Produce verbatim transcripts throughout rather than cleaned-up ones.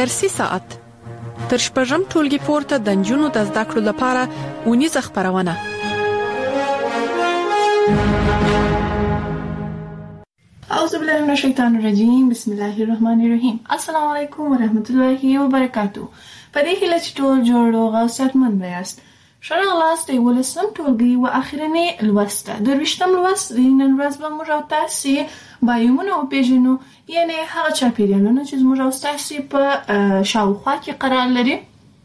درسي ساعت تر شپږم ټولګي پورته د نجونو د زده کړو لپاره ونیزه خپرونه. اعوذ بالله من الشیطان الرجیم. بسم الله الرحمن الرحیم. السلام علیکم ورحمت الله وبرکاتو. په دې هیله چې ټول جوړ او صحتمند یاست. شرع لاست ولسم ټولګي و اخرنی لوسته درویشتم لوست نن ورځ به موږ او تاسو بایومونه او پیژنو، یعنی هغه چاپیریالونه چې موږ او تاسو په شاوخوا کې قرار لري،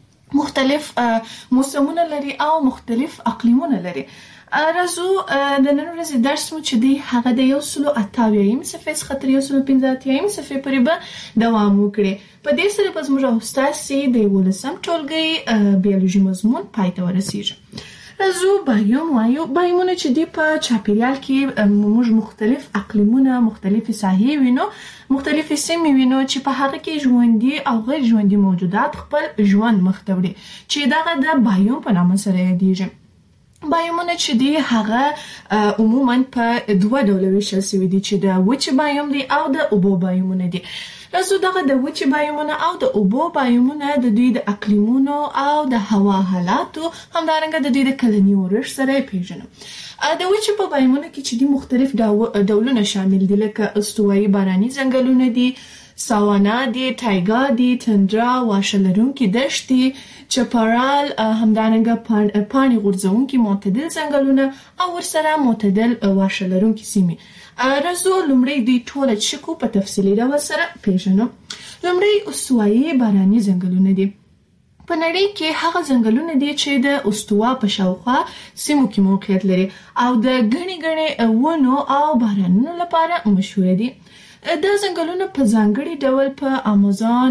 مختلف موسمونه لري او مختلف اقلیمونه لري. راځو د نن ورځې درس مو چې دی هغه د یو سلو اتاویایم صفحې څخه تر یو سلو پنځه اتیایم صفحې پورې به دوام وکړي. په دې سره به زموږ استاد د یولسم ټولګي بیولوژي مضمون پای ته ورسیږي. راځو بایوم وایو. بایومونه چې دی په چاپیریال کې موږ مختلف اقلیمونه، مختلفې ساحې وینو، مختلفې سیمې وینو چې په هغه کې ژوندي او غیر ژوندي موجودات خپل ژوند مخ ته وړي، چې دغه د بایوم په نامه سره یادیږي. بایومونه چې دی هغه عموما په دوه ډوله ویشل شوي دي، چې د وچ بایوم دی او د اوبو بایومونه دي. راځو دغه د وچ بایومونه او د اوبو بایومونه د دوی د اقلیمونو او د هوا حالاتو همدارنګه د دوی د کلني اورښت سره پیژنو. د وچ په بایومونه کې چې دی مختلف ډولونه شامل دي، لکه استوایي باراني ځنګلونه دي، ساوانا دی، تایګا دی، تندرا، واښه لرونکي دښتې، چپارال، همدارنګه پاڼې غورځونکي معتدل ځنګلونه او ورسره معتدل واښه لرونکي سیمې. راځو لومړی دوی ټول چکو په تفصیلي ډول سره پیژنو. لومړی استوایي باراني ځنګلونه دي. په نړۍ کې هغه ځنګلونه دي چې د استوا په شاوخوا سیمو کې موقعیت لري او د ګڼې ګڼې ونو او بارانونو لپاره مشهور دي. دا ځنګلونه په ځانګړي ډول په امازون،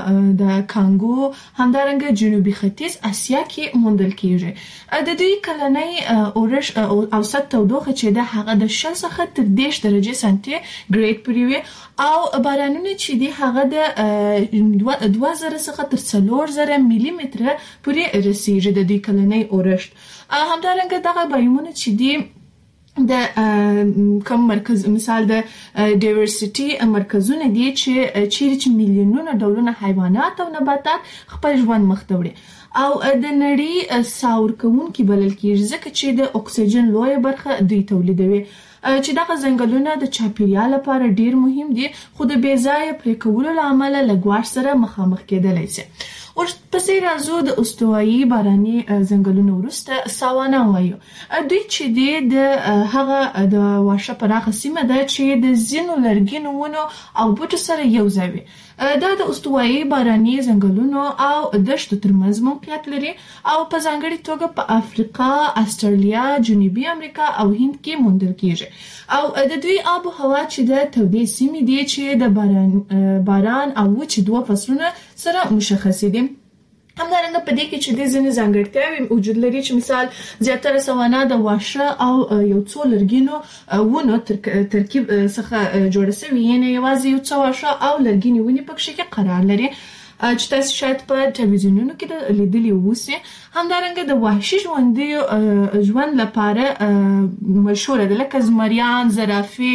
د کانګو، همدارنګه جنوبي ختیځ اسیا کې موندل کیږي. د دوی کلنی اورښت اوسط تودوخه چې ده هغه د شل څخه تر دېرش درجې سانتي ګریډ پورې وي او بارانونه چې دي هغه د دوه زره څخه تر څلور زره ملي متره پورې رسیږي د دوی کلنی اورښت. همدارنګه دغه بایومونه چې دي د کوم مرکز مثال د ډایورسټي مرکزونه دي چې چیرې چې میلیونونه ډولونه حیوانات او نباتات خپل ژوند مخ ته وړي او د نړۍ ساور کوونکي بلل کیږي، ځکه چې د اکسیجن لویه برخه دوی تولیدوي. چې دغه ځنګلونه د چاپیریال لپاره ډیر مهم دي، خو د بې ځایه پرې کولو له امله له ګواښ سره مخامخ کېدلی شي. ورپسې راځو د استوایي باراني ځنګلونو وروسته ساوانا وایو. دوی چې دی د هغه د واښه پراخه سیمه ده چې د ځینو لرګینو ونو او بوټو سره یو ځای وي. دا د استوایي باراني ځنګلونو او دښتو ترمنځ موقعیت لري او په ځانګړې توګه په افریقا، استرالیا، جنوبي امریکا او هند کې موندل کیږي. او د دوی آب و هوا چې د تودې سیمې دي چې د باران باران او وچ دوه فصلونه سره مشخص دي. همدارنګه په دې کې چې د ځینې ځانګړتیاوې وجود لري، چې مثال زیاتره سوانا د واښه او یو څو لرګینو ونو ترکیب څخه جوړه شوې، یعنی یوازې یو څو واښه او لرګینې ونې پکې کې قرار لري چې تاسو شاید په ټلویزیونونو کې لیدلي اوسئ. همدارنګه د وحشي ژوندیو ژوند لپاره مشهوره ده، لکه زمریان، زرافې،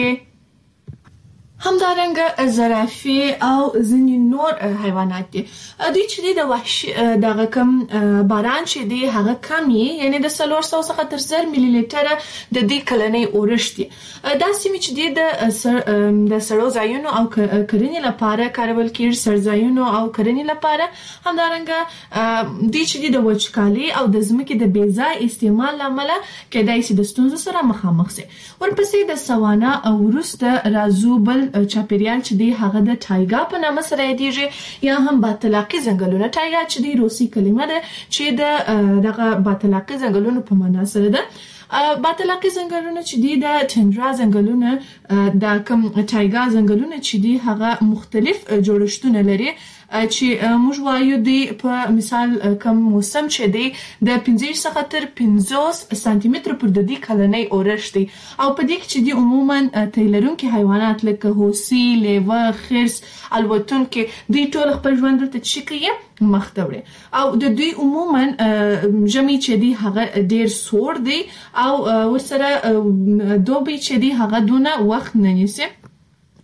همدارنګه زرافې او ځینې نور حیوانات دي. دوی چې دی د وحشي دغه کم باران چې دی هغه کم یې، یعنی د څلور سوه څخه تر زر ملي لیټره د دې کلنی اورښت دی. دا سیمې چې دی د سړو ځایونو او کرنې لپاره کارول کېږي، سرځایونو او کرنې لپاره. همدارنګه دوی چې دی د وچکالۍ او د ځمکې د بې ځای استعمال له امله کېدای شي د ستونزو سره مخامخ شي. ورپسې د سوانا وروسته راځو بل چاپیریال چې دی هغه د تایګا په نامه سره یادیږي، یا هم باطلاقي ځنګلونه. تایګا چې دی روسي کلمه ده چې د دغه باطلاقي ځنګلونو په معنا سره ده. باطلاقي ځنګلونه چې دی د تندرا ځنګلونه، د کوم تایګا ځنګلونه چې دی هغه مختلف جوړښتونه لري چې موږ وایو دی په مثال کوم موسم چې دی د پنځه څخه تر پنځوس سانتي متر پر د دې کلنی اورښت دی او په دې کې چې دی عموما تیلرونکي حیوانات لکه هوسي، لیوه، خرس، الوتونکي دوی ټول خپل ژوند ته چکیه مخ ته وړي او د دوی عموما ژمی چې دی هغه ډیر سوړ دی او ورسره دوبي چې دی هغه دونه وخت نه نیسي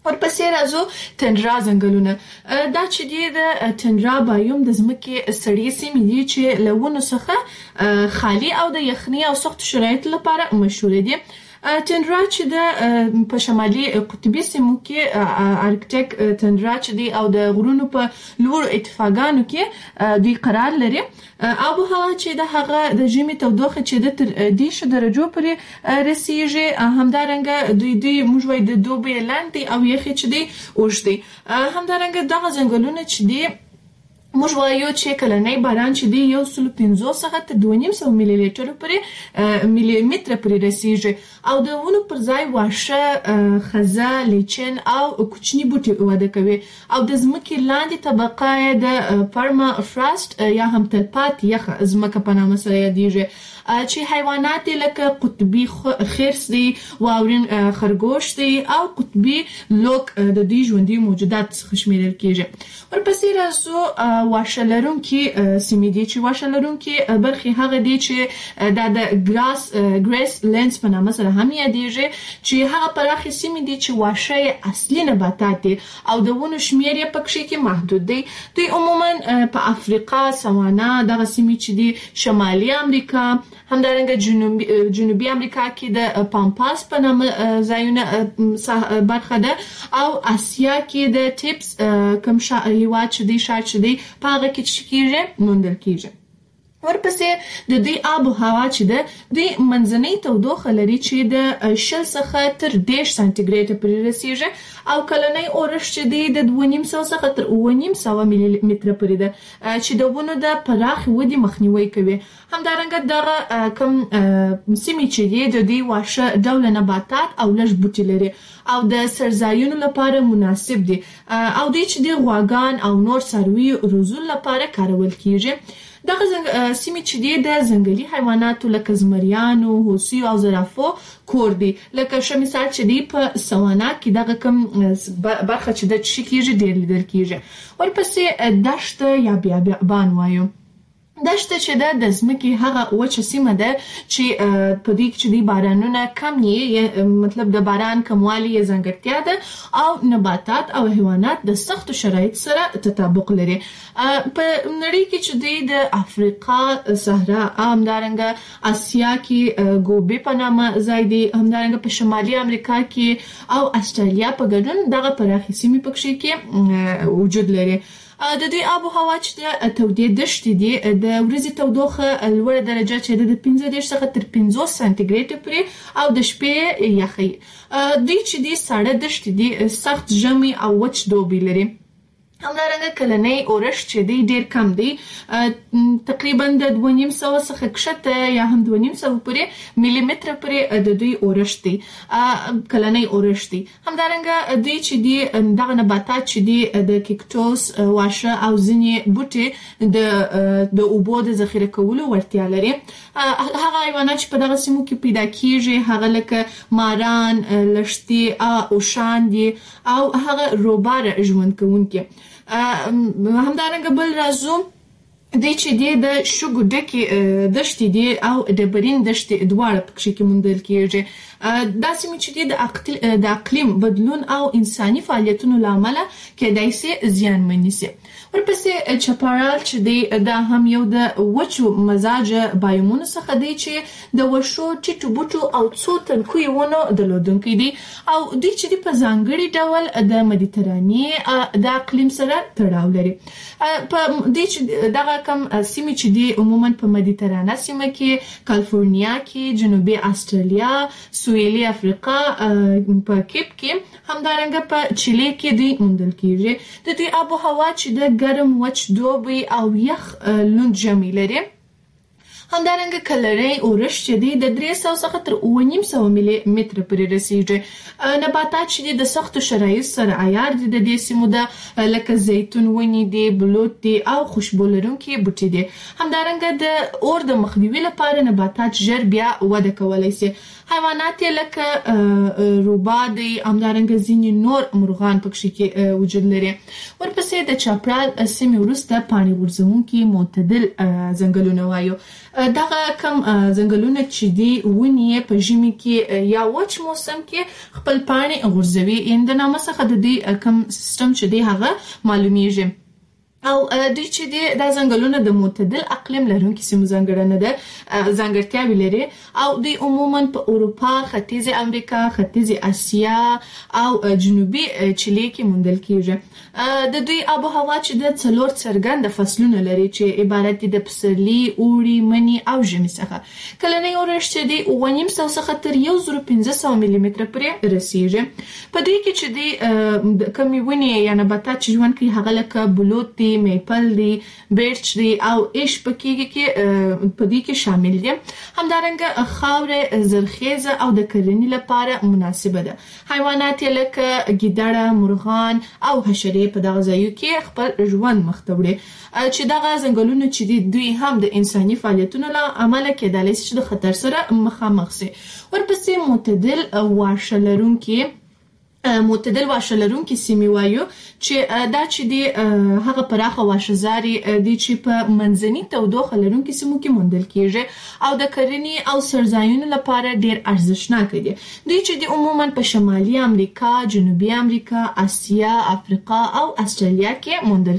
ورپسې راځو تندرا ځنګلونه. دا چې دی د تندرا بایوم د ځمکې سړې سیمې دي چې له ونو څخه خالي او د یخنۍ او سختو شرایطو لپاره مشهور دي. تندرا چې د په شمالي قطبي سیمو کې ارکټیک تندرا چې دی او د غرونو په لوړو اتفاقانو کې دوی قرار لري. آب و هوا چې د هغه د ژمي تودوخه چې د تر دیشو درجو پورې رسیږي، همدارنګه دوی دوی موږ وایو د دوبي لاندې او یخي چې دی اوږد دی. همدارنګه دغه ځنګلونه چې دی موږ وایو چې کلنی باران چې دی یو سل پنځوس څخه تر دوه نیم سوه ملي لیټرو پورې ملي متره پورې رسیږي او د ونو پر ځای واښه، خزه، لیچن او کوچني بوټي وده کوي او د ځمکې لاندې طبقه یې د پرما فراسټ یا هم تلپات یخه ځمکه په نامه سره یادیږي چې حیوانات لکه قطبي خرس دی، واورین خرګوش دی او قطبي لوک د دې ژوندي موجودات څخه شمیرل کیږي. ورپسې راځو واښه لرونکي سیمې دي چې واښه لرونکي برخې هغه دي چې دا د ګراس ګریس لینډز په نامه سره هم یادیږي چې هغه پراخې سیمې دي چې واښه اصلي نباتات دي او د ونو شمیر یې پکې کې محدود دی. دوی عموما په افریقا، سوانا، دغه سیمې چې دي شمالي امریکا، همدارنګه جنوبي جنوبي امریکا کې د پامپاس په نامه ځایونه برخه ده او آسیا کې د ټیپس کوم هیواد چې دی شاید چې دی په هغه کې چې کېږي موندل کېږي. ورپسې د دوی آب و هوا چې ده دوی منځنۍ تودوخه لري چې د شل څخه تر دېرش سانتیګریډه پورې رسیږي او کلنی اورښت چې دی د دوه نیم سوه څخه تر اوه نیم سوه ملي متره پورې ده چې د ونو د پراخې ودې مخنیوی کوي. همدارنګه دغه کوم سیمې چې دی د دوی واښه ډوله نباتات او لږ بوټي لري او د څړځایونو لپاره مناسب دي او دوی چې دی غواګان او نور څاروي روزلو لپاره کارول کیږي. دغه سیمې چې دی د ځنګلي حیواناتو لکه زمریانو، هوسیو او زرافو کور دی. لکه ښه مثال چې دی په سوانا کې دغه کوم برخه چې د چی کیږي ډیر لیدل کیږي. ورپسې دشت یا بیابان وایو. دشت چې ده د ځمکې هغه وچه سیمه ده چې په دې کې چې دی بارانونه کم یې، مطلب د باران کموالی یې ځانګړتیا ده او نباتات او حیوانات د سختو شرایط سره تطابق لري. په نړۍ کې چې دی د افریقا صحرا، همدارنګه آسیا کې ګوبي په نامه ځای دی، همدارنګه په شمالي امریکا کې او استرالیا په ګډون دغه پراخې سیمې پکې کې وجود لري. د دوی آب و هوا چې د تودې دښتې دي د ورځې تودوخه لوړه درجه چې د پنځه دېرش څخه تر پنځوس سانتیګریډ پورې او د شپې یخي. دوی چې دي ساړه دښتې دي، سخت ژمي او وچ دوبي لري. همدارنګه کلنی اورښت چې دی ډیر کم دی، تقریبا د دوه نیم سوه څخه کښته یا هم دوه نیم سوه پورې ملي متره پورې د دوی اورښت دی، کلنی اورښت دی. همدارنګه دوی چې دی دغه نباتات چې دی د کیکټوس، واښه او ځینې بوټي د د اوبو د ذخیره کولو وړتیا لري. هغه حیوانات چې په دغه سیمو کې پیدا کیږي هغه لکه ماران، لښتې، اوښان دي او هغه روباره ژوند کوونکي. همدارنګه بل راځو دی چې دی د شګو ډکې دښتې دي او ډبرین دښتې دواړه پکې کې موندل کیږي. دا سیمې چې دی د اقلیم بدلون او انساني فعالیتونو له امله کېدای سي زیانمنې سي. ورپسې چاپړال چې دی دا هم یو د وچو مزاجه بایومونو څخه دی چې د وښو، ټیټو بوټو او څو تنکیو ونو درلودونکی دی او دوی چې دی په ځانګړي ډول د مدیترانې د اقلیم سره تړاو لري. په دې چې دغه کم سیمې چې دی عموما په مدیترانه سیمه کې، کالیفورنیا کې، جنوبي استرالیا، سویلي افریقا په کیپ کې، همدارنګه په چیلي کې دی موندل کیږي. د دوی آب و هوا چې د ګرم، وچ دوبي او یخ لوند ژمي لري. همدارنګه کلنی اورښت چې دی د درې سوه څخه تر اوه نیم سوه ملي متره پورې رسیږي. نباتات چې دی د سختو شرایطو سره عیار دي د دې سیمو ده، لکه زیتون ونې دي، بلوط دي او خوشبو لرونکي بوټي دي. همدارنګه د اور د مخنیوي لپاره نباتات ژر بیا وده کولی سي. حیوانات لکه روبا دي، همدارنګه ځینې نور مرغان پکې کې وجود لري. ورپسې د چاپړال سیمې وروسته پاڼې غورځونکي معتدل ځنګلونه وایو. دغه کم ځنګلونه چې دی ونې په ژمي کې یا وچ موسم کې خپل پاڼې غورځوي، یعنې د نامه څخه د دوی کم سیستم چې دی هغه معلومیږي. او دوی چې دی دا ځنګلونه د معتدل اقلیم لرونکي سیمو ځانګړنه ده، ځانګړتیاوې لري او دوی عموما په اروپا، ختیځ امریکا، ختیځ اسیا او جنوبي چیلي کې موندل کیږي. د دوی آب و هوا چې د څلور څرګند فصلونه لري چې عبارت دي د پسرلي، اوړي، مني او ژمي څخه. کلنی اورښت چې دی اووه نیم سوه څخه تر یو زر پنځه سوه ملي متره پورې رسیږي. په دوی کې چې دی کمې ونې یا نباتات چې ژوند کوي هغه لکه بلوط دی، میپل دی، بیرچ دی او ایش پکې کې په دې کې شامل دي. همدارنګه خاورې زرخیزه او د کرنې لپاره مناسبه ده. حیوانات لکه ګیدړه، مرغان او حشرې په دغه ځایو کې خپل ژوند مخ ته وړي چې دغه ځنګلونه چې دي دوی هم د انساني فعالیتونو له امله کېدلی شي چې د خطر سره مخامخ شي. ورپسې معتدل واښه لرونکي معتدل واښه لرونکي سیمې وایو چې دا چې دی هغه پراخه واښه‌زاري دي چې په منځني تودوخه لرونکي سیمو کې موندل کیږي او د کرنې او سرځایونو لپاره ډیر ارزښتناک دي. دوی چې دی عموما په شمالي امریکا، جنوبي امریکا، اسیا، افریقا او استرالیا کې موندل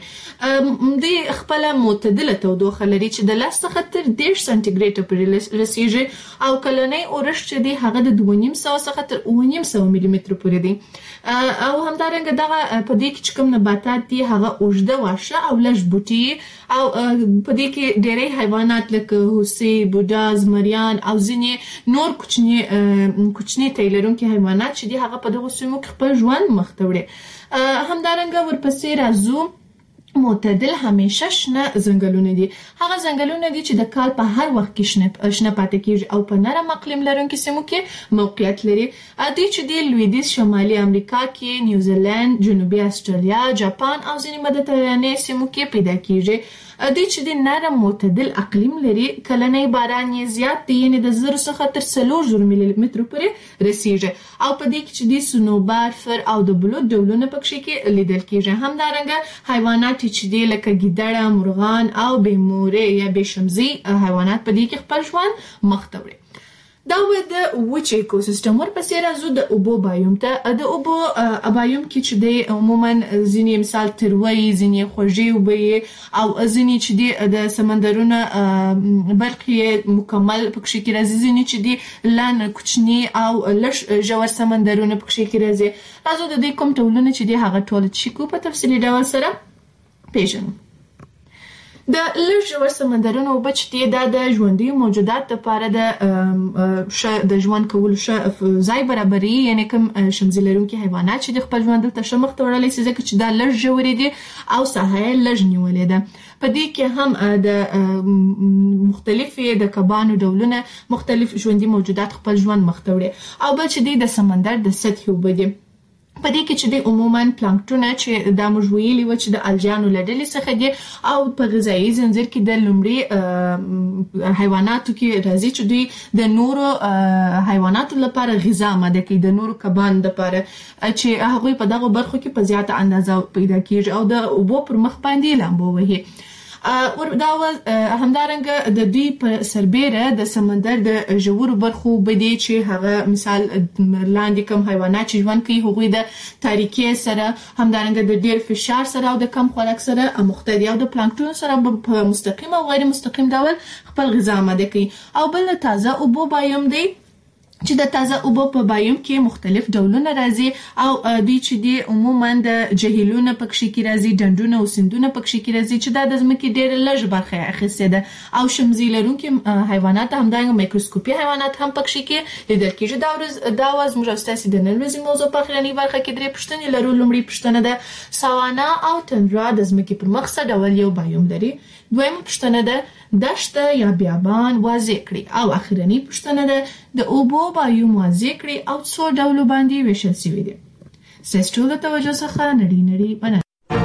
کیږي. دوی خپل معتدله تودوخه لري چې د لس څخه تر دېرش سانتي ګریډ پورې رسیږي او کلنی اورښت چې دی هغه د دوه نیم سوه څخه تر اووه نیم سوه ملي متره پورې دی. او همدارنګه دغه په دې کې چې کوم نباتات دي هغه اوږده واښه او لږ بوټي او په دې کې ډېری حیوانات لکه هوسۍ، بوډا، زمریان او ځینې نور کوچني کوچني تی لرونکي حیوانات چې دي هغه په دغو سیمو کې خپل ژوند مخ ته وړي. همدارنګه ورپسې راځو معتدل همیشه شنه ځنګلونه دي. هغه ځنګلونه دي چې د کال په هر وخت کې شنه شنه پاتې کیږي او په نرم اقلیم لرونکي سیمو کې موقعیت لري. دوی چې د لویدیځ شمالي امریکا کې، نیوزیلند، جنوبي استرالیا، جاپان او ځینې مدیترانې سیمو کې پیدا کیږي. دوی چې د نرم معتدل اقلیم لري، کلنی باران یې زیات دی، یعنې د زرو څخه تر څلور زرو ملي مترو پورې رسیږي او په دې کې چې د صنوبر، فر او د بلوط ډولونه پکې کې لیدل کیږي. همدارنګه حیوانات چې دی لکه ګیدړه، مرغان او بې مورې یا بې شمزي حیوانات په دې کې خپل ژوند مخ ته وړي. دا و د وچ ایکوسیستم. ورپسې راځو د اوبو بایوم ته. د اوبو بایوم کې چې دی عموما ځینې مثال تروي، ځینې خوږې اوبه او ځینې چې دی د سمندرونه برخې مکمل پکې کې راځي، ځینې چې دی لان کوچني او لږ ژور سمندرونه پکې کې راځي. راځو د دې کوم ډولونه چې دی هغه ټول چې کو په تفصیلي ډول سره پیژنو. د لږ ژور سمندرونو اوبه چې دي دا د ژوندي موجودات لپاره د ښه د ژوند کولو ښه ځای برابروي، یعنې کوم شمزي لرونکي حیوانات چې د خپل ژوند دلته ښه مخ ته وړلی شي ځکه چې دا لږ ژورې دي او ساحه یې لږ نیولې ده. په دې کې هم د مختلفې د کبانو ډولونه، مختلف ژوندي موجودات خپل ژوند مخ ته وړي. او بل چې دی د سمندر د سطحې اوبه دي. په دې کې چې د عموما پلانکټونه چې دا موږ ویلي و چې د الجانو له ډلې څخه دي او په غذایي زنځیر کې د لومړي حیواناتو کې راځي چې دوی د نورو حیواناتو لپاره غذا آماده کوي، د نورو کبانو لپاره چې هغوی په دغو برخو کې په زیاته اندازه پیدا کیږي او د اوبو پر مخ باندې لامبو وهي. دا همدارنګه د دوی په سربیره د سمندر د ژورو برخو بدی چې هغه مثال لاندې کوم حیوانات چې ژوند کوي هغوی د تاریکۍ سره، همدارنګه د ډیر فشار سره او د کم خوراک سره مخته دي او د پلانکټون سره په مستقیم او غیر مستقیم ډول خپل غذا آماده کوي. او بل تازه اوبو بایوم دی چې د تازه اوبو په بایوم کې مختلف ډولونه راځي او دوی چې دی عموما د جهیلونو پکې کې راځي، ډنډونه او سیندونه پکې کې راځي چې دا د ځمکې ډېر لږ برخه اخیستې ده او شمزي لرونکي حیوانات همدارنګه میکروسکوپي حیوانات هم پکې کې لیدل کېږي. دا ورځ دا ورځ موږ ستاسو د نن ورځې موضوع په اخرنۍ برخه کې درې پوښتنې لرو. لومړی پوښتنه ده ساوانا او تندرا د ځمکې پر مخ څه ډول یو بایوم لري. دویمه پوښتنه ده دشته یا بیابان واضح کړي او اخرنۍ پوښتنه ده د اوبو بایوم واضح کړي او څو ډولو باندې ویشل شوي دي. ستاسو ټول د توجه څخه نړۍ نړۍ مننه.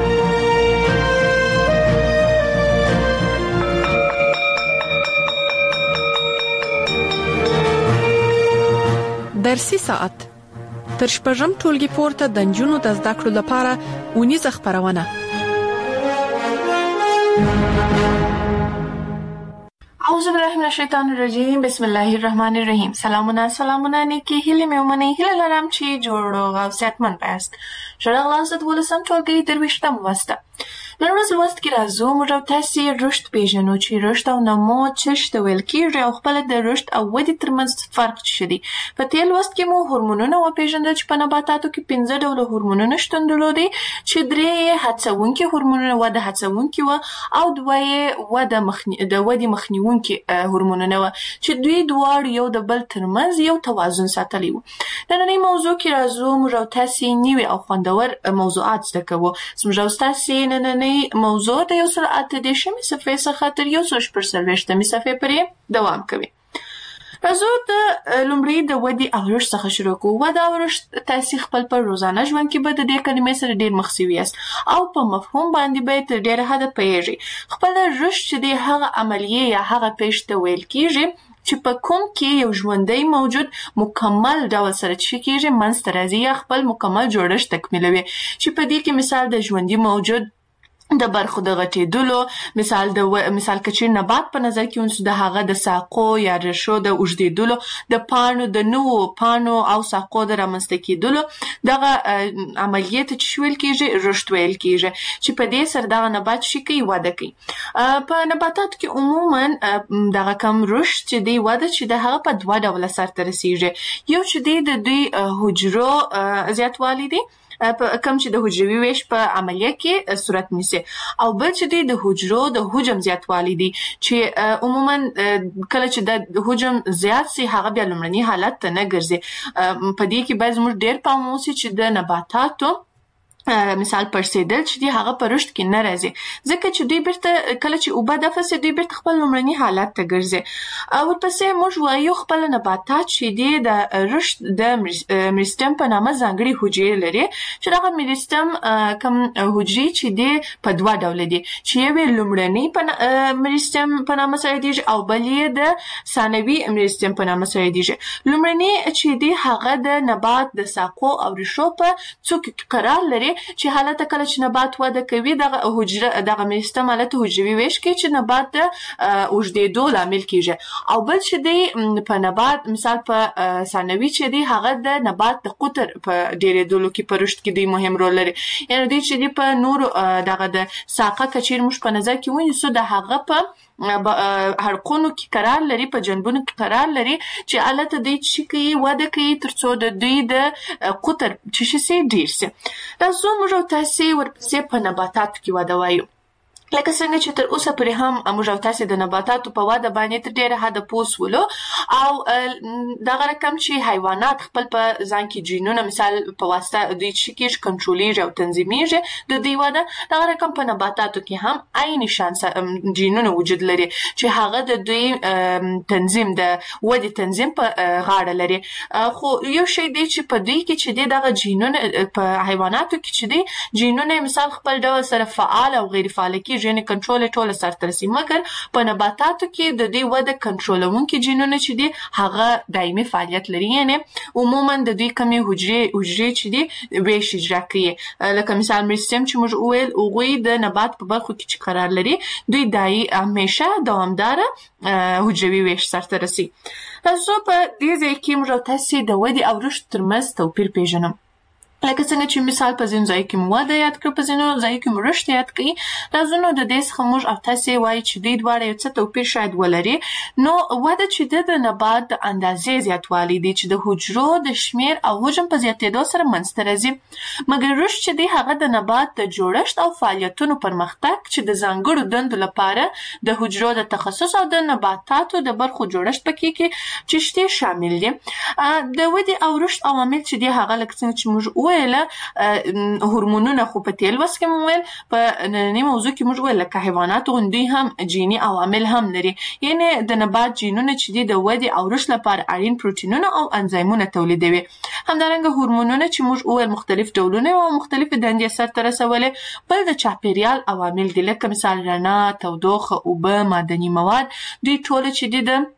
درسي ساعت تر شپږم ټولګي پورته د نجونو د زده کړو لپاره اونیزه خپرونه. أعوذ اعوذ بالله من الشیطان الرجیم بسم الله الرحمن الرحیم. سلامونه سلامونه نیکی هیلې مې ومنئ. هیله لرم چې جوړ روغ او صحتمند یاست. ښه راغلاست د دولسم ټولګي درویشتم لوست ته. نن ورځ لوست کې راځو موږ او تاسې رشد پېژنو چې رشد او نمو څه ته ویل کېږي او خپله د رشد او ودې ترمنځ فرق څه دی. په تېر لوست کې مو هورمونونه وپېژندل چې په نباتاتو کې پنځه ډوله هورمونونه شتون درلودی چې درې یې هڅوونکي هورمونونه وده هڅوونکي وه او دوه یې وده مخنی د ودې مخنیوونکي هورمونونه وه چې دوی دواړو یو د بل ترمنځ یو توازن ساتلی و. نننۍ موضوع کې راځو موږ او تاسې نوي او خوندور موضوعات زده کوو. زموږ او ستاسې نننۍ موضوع د یو سل اته دېرشمې صفحې څخه تر یو سل شپږ څلوېښتمې صفحې پورې دوام کوي. راځو د لومړي د ودې او رشد څخه شروع کوو. وده او رشد تاسې خپل په روزانه ژوند کې به د دې کلمې سره ډېر مخ سوي یاست او په مفهوم باندې به یې تر ډېره حده پوهېږئ. خپله رشد چې دی هغه عملیې یا هغه پیښ ته ویل کېږي چې په کوم کې یو ژوندی موجود مکمل ډول سره چې کېږي منځته راځي یا خپل مکمل جوړښت تکمیلوي، چې په دې کې مثال د ژوندي موجود د برخو د غټېدلو، مثال د و... مثال که چېرې نبات په نظر کې ونیسو د هغه د ساقو یا ریښو د اوږدېدلو، د پاڼو د نوو پاڼو او ساقو د رامنځته کېدلو، دغه عملیې ته چې ویل کېږي رشد ویل کېږي، چې په دې سره دغه نبات شي کوي وده کوي. په نباتاتو کې عموما دغه کم رشد چې دی وده چې د هغه په دوه ډوله سرته رسېږي. یو چې دی د دوی حجرو زیاتوالی دی کم چې د حجروي ویش په عملیه کې صورت نیسي، او بل چې دی د حجرو د حجم زیاتوالی دی چې عموما کله چې د حجم زیات سي هغه بیا لومړني حالت ته نه ګرځي. په دې کې باید زموږ ډېر پام وشي چې د نباتاتو مثال پړسېدل چې دی هغه په رشد کې نه راځي، ځکه چې دوی بیرته کله چې اوبه دفع سي دوی بیرته خپل لومړني حالت ته ګرځي. ورپسې موږ وایو خپل نباتات چې دی د رشد د میریستم په نامه ځانګړي حجرې لري، چې دغه میریستم کوم حجرې چې دی په دوه ډوله دي، چې یو یې لومړني میریستم په نامه سره یادېږي او بل یې د ثانوي میریستم په نامه سره یادېږي. لومړني چې دی هغه د نبات د ساقو او ریښو په څوکو کې قرار لري، چې حالت کله چې نبات وده کوي دغه حجره دغه میریستم حالت حجروي ویش کې چې نبات د اوږدېدو لامل کېږي. او بل چې دی په نبات مثال په ثانوي چې دی هغه د نبات د قطر په ډېرېدلو کې په رشد کې دی مهم رول لري، یعنې دوی چې دی په نورو دغه د ساقه که چېرې موږ په نظر کې ونیسو د هغه په حلقونو کې قرار لري، په جنبونو کې قرار لري، چې الته دوی چې کوي وده کوي تر څو د دوی د قطر چې شي سي ډېر سي. راځو موږ او تاسې ورپسې په نباتاتو کې وده وایو. لکه څنګه چې تر اوسه پورې هم موږ او تاسې د نباتاتو په وده باندې تر ډېره حده پوه سولو، او دغه رقم چې حیوانات خپل په ځان کې جینونه مثال په واسطه دوی چې کېږي کنټرولېږي او تنظیمېږي د دوی وده، دغه رقم په نباتاتو کې هم عین شان جینونه وجود لري چې هغه د دوی تنظیم د ودې تنظیم په غاړه لري. خو یو شی دی چې په دوی کې چې دی دغه جینونه په حیواناتو کې چې دی جینونه مثال خپل ډول سره فعال او غیر فعال کې جیني کنټرول ټوله سرته رسي، مګر په نباتاتو کې د دې وده کنټرولونکي جینونه چې دي هغه دایمي فعالیت لري، یعنې عموما د دوی کمې حجرې حجرې چې دي ویش اجرا کوي. لکه مثال میریستم چې موږ وویل هغوی د نبات په برخو کې چې قرار لري دوی دایي همیشه دوامداره حجروي ویش سرته رسي. راځو په دې ځای کې موږ تاسې د ودې او رشد ترمنځ توپیر پېژنو. لکه څنګه چې مثال په ځینو ځایو کې مو وده یاد کړ، په ځینو ځایو کې مو رشد یاد کړي. راځو نو د دې څخه موږ او تاسې وایو چې دوی دواړه یو څه توپیر شاید ولري. نو وده چې ده د نبات د اندازې زیاتوالی دی چې د حجرو د شمېر او حجم په زیاتېدو سره منځته راځي، مګر رشد چې دی هغه د نبات د جوړښت او فعالیتونو پرمختګ چې د ځانګړو دندو لپاره د حجرو د تخصص او د نباتاتو د برخو جوړښت پکې کې چې شته شامل دي. د ودې او رشد عوامل چې دی هغه لکه څنګه چې موږ ویله هورمونونه خو په تېر لوست کې مو ویل، په ننني موضوع کې موږ ویل لکه حیواناتو غوندې هم جیني عوامل هم لري، یعنې د نبات جینونه چې دي د ودې او رشد لپاره اړین پروټینونه او انزایمونه تولیدوي. همدارنګه هورمونونه چې موږ ویل مختلف ډولونه او مختلفې دندې سرته رسولې. بل د چاپېریال عوامل دي لکه مثال رڼا، تودوخه، اوبه، معدني مواد، دوی ټول چې دي د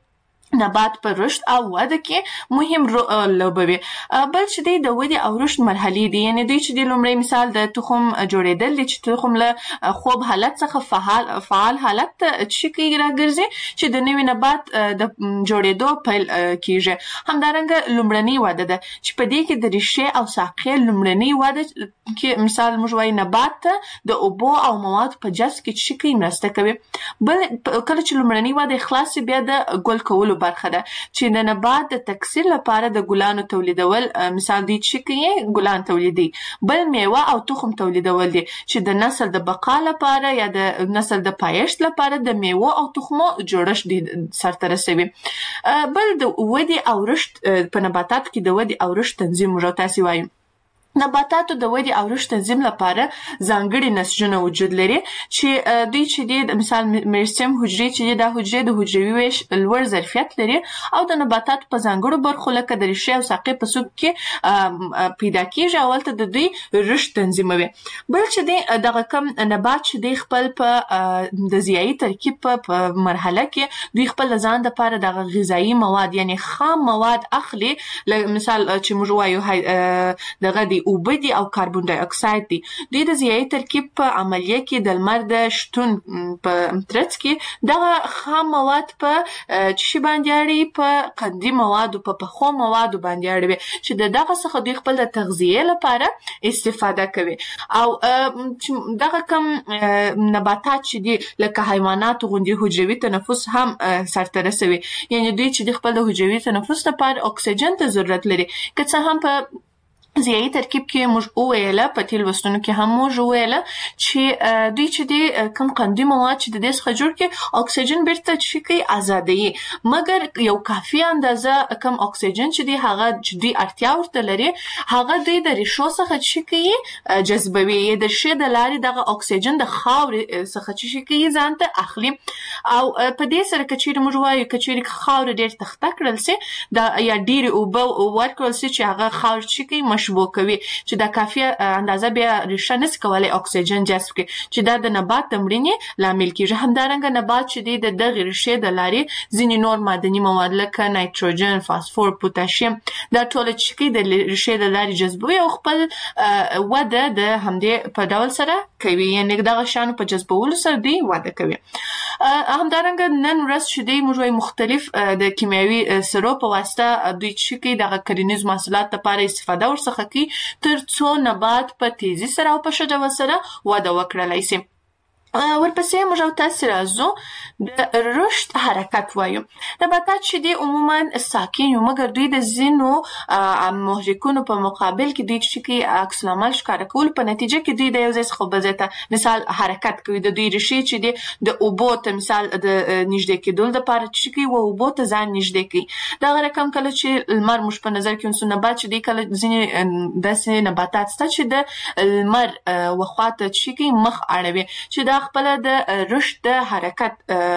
نبات په رشد او وده کې مهم رول لوبوي. بل چې دی د ودې او رشد مرحلې دي، یعنی دوی چې د لومړی مثال د تخم جوړېدل دي چې تخم له خوب حالت څخه فعال فعال حالت ته چې کېږي راګرځي چې د نوي نبات د جوړېدو پیل کېږي. همدارنګه لومړنۍ وده ده چې په دې کې د ریښې او ساقې لومړنۍ وده کې مثال موږ وایو نبات ته د اوبو او موادو په جذب کې چې کوي مرسته کوي. بل کله چې لومړنۍ وده خلاص بیا د ګل کولو برخه ده چې د نبات د تکثیر لپاره د ګلانو تولیدول مثال دی چې کوي ګلان تولیدي. بل میوه او تخم تولیدول دي چې د نسل د بقا لپاره یا د نسل د پایښت لپاره د میوه او تخمو جوړښت دي سرته رسوي. بل د ودې او رشد په نباتاتو کې د ودې او رشد تنظیم موږ تاسو وایو. نباتاتو د ودې او رشد تنظیم لپاره ځانګړي نسجونه وجود لري چې دوی چې د مثال میرسیم حجرې چې د حجرې د حجروي ویش لوړ ظرفیت لري او د نباتاتو په ځانګړو برخو لکه د ریښې او ساقې په څوک کې پیدا کیږي او هلته د دوی رشد تنظیموي. بل چې دی دغه کم نبات چې دی خپل په د ضیایي ترکیب په مرحله کې دوی خپل ځان لپاره د غذایي مواد یعنی خام مواد اخلي. مثال چې موږ وایو دغه دی اوبه دي او کاربن ډای اکساید دي. دوی د ضیایي ترکیب په عملیه کې د لمر د شتون په ترڅ کې دغه خام مواد په چې باندې اړي په قندي موادو په پخو موادو باندې اړي چې د دغه څخه دوی خپل د تغذیه لپاره استفاده کوي. او دغه کم نباتات چې دي لکه حیوانات غوندي حجروي تنفس هم سرته رسوي، یعنی دوی چې د خپل حجروي تنفس لپاره اکسیجن ته ضرورت لري. که څه هم په ضیایي ترکیب کې موږ وویله په تیر لوستونو کې هم موږ وویله چې دوی چې د کم قندي مواد چې د دې څخه جوړ کړي اکسیجن بیرته چې کوي ازادوي، مګر یو کافي اندازه کم اکسیجن چې دی هغه چې دوی اړتیا ورته لري هغه دوی د ریښو څخه چې کوي جذبوي. د ریښې د لارې دغه اکسیجن د خاورې څخه چې کوي ځان ته اخلي. او په دې سره که چیرې موږ وایو که چیرې خاوره ډېر تخته کړل سي یا ډېرې اوبه ورکړل سي چې هغه خاوره چې کوي مشبوع کوي چې دا کافي اندازه بیا ریښه نشي کولای اکسیجن جذب کړي چې دا د نبات د مړینې لامل کیږي. همدارنګه نبات چې دی د دغه ریښې د لارې ځینې نور معدني مواد لکه نایتروجن، فاسفور، پوتاشیم دا ټول چې کوي د ریښې د لارې جذبوي او خپل وده د همدې په ډول سره کوي، یعنی دغه شیانو په جذبولو سره دی وده کوي. همدارنګه نن ورځ چې دی موږ وایو مختلف د کیمیاوي سرو په واسطه دوی چې کوي دغه کرنیز محصولات لپاره استفاده ورڅخه کوي تر څو نبات په تیزی سره او په ښه ډول سره وده وکړلی شي. ورپسې موږ او تاسې راځو د رشد حرکت وایو. نباتات چې دي عموما ساکن یو مګر دوی د ځینو محرکونو په مقابل کې دوی چې کوي عکس العمل ښکاره کولو په نتیجه کې دوی د یو ځای څخه بل ځای ته مثال حرکت کوي. د دوی ریښې چې دي د اوبو ته مثال د نږدې کېدلو دپاره چې کوي و اوبو ته ځان نږدې کوي. دغه رقم کله چې لمر موږ په نظر کې ونیسو نبات چې دی کله ځینې داسې نباتات شته چې د لمر وخوا ته چې کوي مخ اړوي چې دا خپل د رشد د حرکت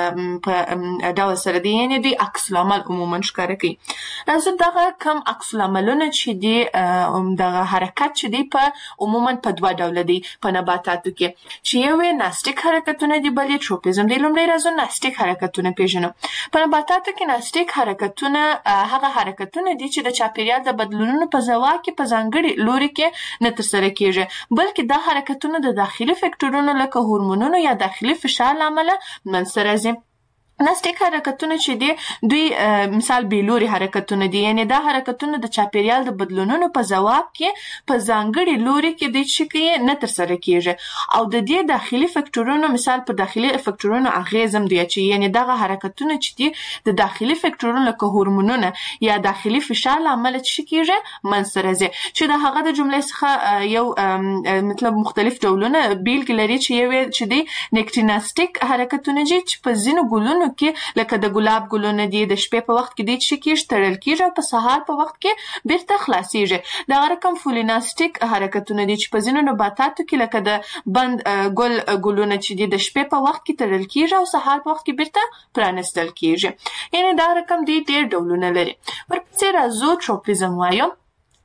په ډول سره دی، یعنی دوی عکس العمل عموما ښکاره کوي. راځو دغه کم عکس العملونه چې دي دغه حرکت چې دی په عموما په دوه ډوله دی په نباتاتو کې چې یو یې ناستیک حرکتونه دي بل یې ټروپیزم دی. لومړی راځو ناستیک حرکتونه پیژنو. په نباتاتو کې ناستیک حرکتونه هغه حرکتونه دي چې د چاپیریال د بدلونونو په ځواب کې په ځانګړي لوري کې نه ترسره کیږي، بلکې دا حرکتونه د داخلي فکټورونو لکه هورمونونو یا داخلي فشار لامله منځته راځي. ناستیک حرکتونه چې دي دوی مثال بیلوري حرکتونه دي، یعنی دا حرکتونه د چاپیریال د بدلونونو په ځواب کې په ځانګړي لوري کې دوی چې کوي نه ترسره کیږي او د دې داخلي فکټورونو مثال په داخلي فکټورونو اغیز هم دی چې یعنی دغه حرکتونه چې دي د داخلي فکټورونو لکه هورمونونه یا داخلي فشار لامل چې کیږي منځته راځي چې د هغه د جملې څخه یو مطلب مختلف ډولونه بیلګې لري چې یو چې دی نیکټیناستیک حرکتونه دي چې په ځینو ګلونو کې لکه د ګلاب ګلونه دي د شپې په وخت کې دي چې کېږي تړل کېږي او په سهار په وخت کې بیرته خلاصېږي. دغه رقم فولیناستیک حرکتونه دي چې په ځینو نباتاتو کې لکه د بند ګل ګلونه چې دي د شپې په وخت کې تړل کېږي او سهار په وخت کې بیرته پرانستل کېږي، یعنی دا رقم دي ډېر ډولونه لري. ورپسې راځو ټروپیزم وایو.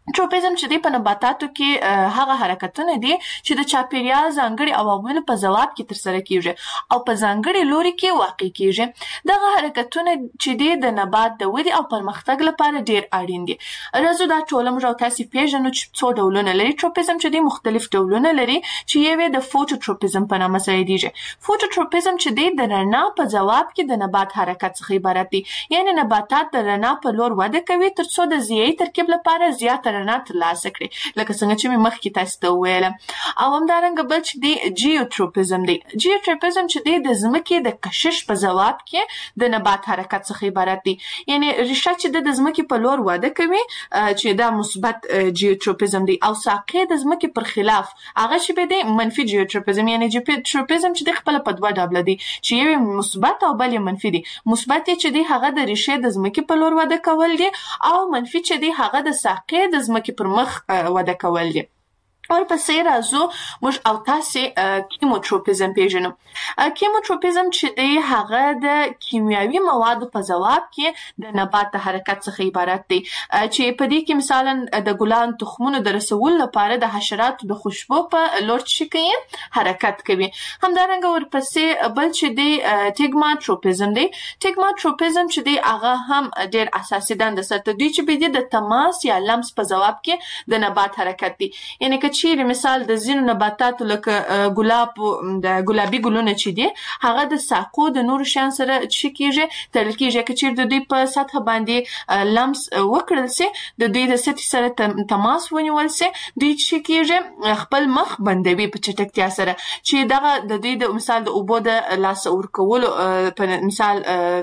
ټروپیزم چې دی په نباتاتو کې هغه حرکتونه دي چې د چاپیریال ځانګړي عواملو په ځواب کې ترسره کیږي او په ځانګړي لوري کې واقع کیږي. دغه حرکتونه چې دی د نبات د ودې او پرمختګ لپاره ډیر اړین دي. راځو دا ټول موږ او تاسو پیژنو چې څو ډولونه لري. ټروپیزم چې دی مختلف ډولونه لري چې یو د فوټوټروپیزم په نامه سره یادیږي. فوټوټروپیزم چې دی د رڼا په ځواب کې د نبات حرکت څخه عبارت دی، یعنی نباتات د رڼا په لور وده کوي ترڅو د ضیايي ترکیب لپاره زیات رڼا ترلاسه کړي، لکه څنګه چې مې مخکې تاسو ته وویله. او همدارنګه بل چې دی جیوټروپیزم دی. جیوټروپیزم چې دی د ځمکې د کشش په ځواب کې د نبات حرکت څخه عبارت دی، یعنی ریښه چې د ځمکې په لور وده کوي چې دا مثبت جیوټروپیزم دی، او ساقې د ځمکې پر خلاف هغه چې به دی منفي جیوټروپیزم، یعنی جیوټروپیزم چې دی خپل په دوه ډوله دی چې یو مثبت او بل منفي دی. مثبت چې دی هغه د ریښې د ځمکې په لور وده کول دي، او منفي چې دی هغه د ساقې د ځمکې پر مخ وده کول دي. ورپسې راځو موږ او تاسې کیموټروپیزم پیژنو. کیموټروپیزم چې دی هغه د کیمیاوي موادو په ځواب کې د نبات د حرکت څخه عبارت دی، چې په دې کې مثلا د ګلان تخمونو د رسولو لپاره د حشراتو د خوشبو په لور چې کوي حرکت کوي. همدارنګه ورپسې بل چې دی ټیګماټروپیزم دی. ټیګماټروپیزم چې دی هغه هم ډیر اساسي دنده سره دوی چې به دی د تماس یا لمس په ځواب کې د نبات حرکت دی، یعنی که چیرې مثال د ځینو نباتاتو لکه ګلاب د ګلابي ګلونه چې دي هغه د ساقو د نورو شیانو سره چې کیږي تړل کیږي، که چیرې د دوی په سطح باندې لمس وکړل سي، د دوی د سطح سره تماس ونیول سي، دوی چې کیږي خپل مخ بندوي په چټکتیا سره، چې دغه د دوی د مثال د اوبو د لاس ورکولو په مثال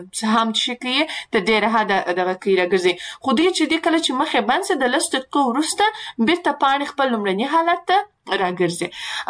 هم چې کوي د ډیره حد دغه کوي راګرځي. خو دوی چې دی کله چې مخې بند سي د لس دقیقو وروسته بیرته پاڼې خپل لومړني حالت ته راګرځي.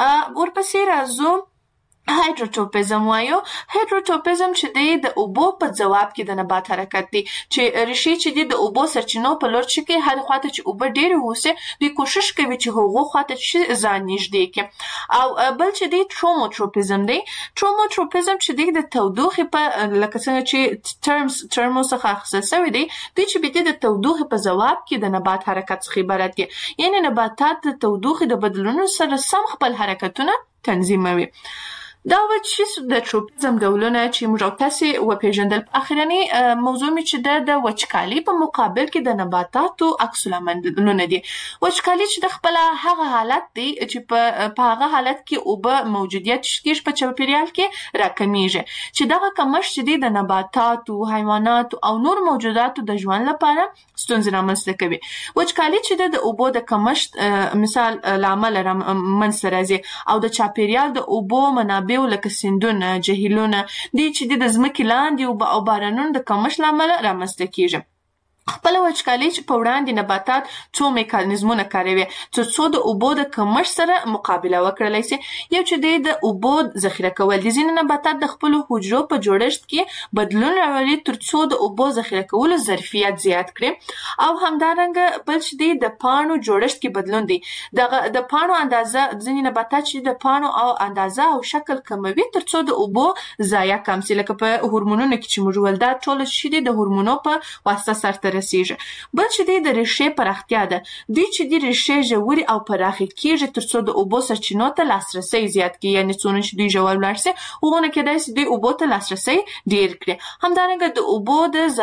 ورپسې راځو هایدروټروپیزم وایو. هایدروټروپیزم چې دی د اوبو په ځواب کې د نبات حرکت دی، چې ریښې چې دی د اوبو سرچینو په لور چې کوي هغه خواته چې اوبه ډېرې واوسي دوی کوشش کوي چې هغو خواته چې ځان نږدې کړي. او بل چې دی ټروموټروپیزم دی. ټروموټروپیزم چې دی د تودوخې په لکه څنګه چې ټرمز ټرمو څخه اخیستل شوی دی، دوی چې به دی د تودوخې په ځواب کې د نبات حرکت څخه عبارت دی، یعنی نباتات د تودوخې د بدلونونو سره سم خپل حرکتونه تنظیموي. دا و چې د ټروپیزم ډولونه چې موږ او تاسې وپېژندل. اخرنی موضوع مې چې د د وچکالي په مقابل کې د نباتاتو عکس العملونه دي. وچکالي چې د خپله هغه حالت دی چې په په هغه حالت کې اوبه موجودیت کېږي په چاپیریال کې راکمیږي، چې دغه کمښت چې دی د نباتاتو، حیواناتو او نور موجوداتو د ژوند لپاره ستونزې رامنځته کوي. وچکالي چې د اوبو د کمښت مثال له امله منځته راځي، او د چاپیریال د اوبو منابع لکه سیندونه، جهیلونه دي چې د ځمکې لاندې او بارانونو د کمښت له امله رامنځته کیږي. خپل وچکالي چې په وړاندې نباتات څو میکانیزمونه کاروي ترڅو د اوبو د کمښت سره مقابله وکړلی شي. یو چې دی د اوبو ذخیره کول دي. ځینې نباتات د خپلو حجرو په جوړښت کې بدلون راولي ترڅو د اوبو ذخیره کولو ظرفیت زیات کړي. او همدارنګه بل چې دی د پاڼو جوړښت کې بدلون دی. دغه د پاڼو اندازه ځینې نباتات چې د پاڼو او اندازه او شکل کموي ترڅو د اوبو ضایع کم شي، لکه په هورمونونو کې چې موږ ول دا ټول شي د هورمونو په واسطه سرته رسیږي. بل چې دی د ریښې پراختیا ده. دوی چې دی ریښې ژورې او پراخې کیږي ترڅو د اوبو سرچینو ته لاسرسی زیات کړي، یعنی څونه چې دوی ژور ولاړ سي هغونه کېدای شي دوی اوبو ته لاسرسی ډیر کړي. همدارنګه د اوبو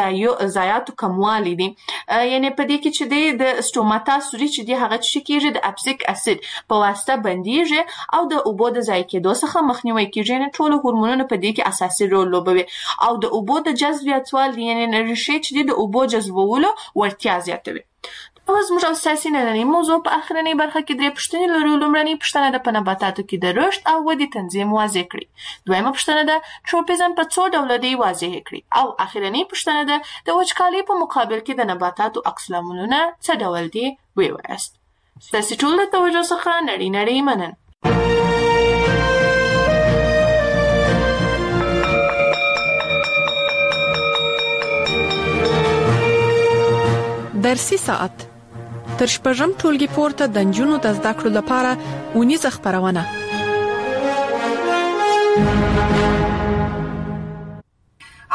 د ضایعاتو کموالی دی، یعنی په دې کې چې دی د سټوماتا سوري چې دی هغه چې کیږي د اپسیک اسید په واسطه بندیږي او د اوبو د ضایع کېدو څخه مخنیوي کیږي، یعنی ټول هورمونونه په دې کې اساسي رول لوبوي. او د اوبو د جذب زیاتوالی یعنی ریښې چې دی د اوبو جذبولو ورتیا زیاتوي. اوس موږ او ستاسې نننۍ موضوع په اخرنۍ برخه کې درې پوښتنې لرو. لومړنۍ پوښتنه ده په نباتاتو کې د رشد او ودې تنظیم واضح کړئ. دویمه پوښتنه ده ټروپیزم په څو ډوله دی واضح کړئ. او اخرنۍ پوښتنه ده د وچکالۍ په مقابل کې د نباتاتو عکس العملونه څه ډول دي ووایاست. ستاسې ټول د توجه څخه نړۍ نړۍ مننه. درسي ساعت تر شپږم ټولګي پورته د نجونو د زده کړو لپاره اونیزه خپرونه.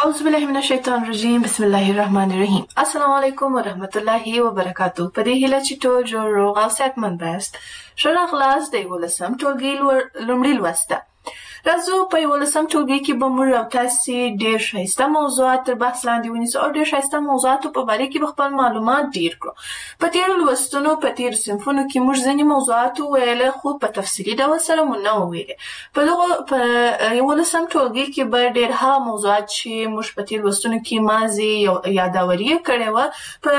اعوذ بالله من الشیطان الرجیم بسم الله الرحمن الرحیم. السلام علیکم ورحمت الله وبرکاتو. په دې هیله چې ټول جوړ روغ او صحتمند یاست. ښه راغلاست د یولسم ټولګي لومړي لوست ته. راځو په یولسم ټولګي کې به موږ او تاسې ډېر ښایسته موضوعات تر بحث لاندې ونیسو او ډېر ښایسته موضوعاتو په باره کې به خپل معلومات ډېر کړو. په تېرو لوستونو په تېرو صنفونو کې موږ ځینې موضوعات وویله خو په تفصیلي ډول سره مو نه وویلې. په دغو په یولسم ټولګي کې به ډېر هغه موضوعات چې موږ په تېرو لوستونو کې ماضي یاداوري یې کړې وه په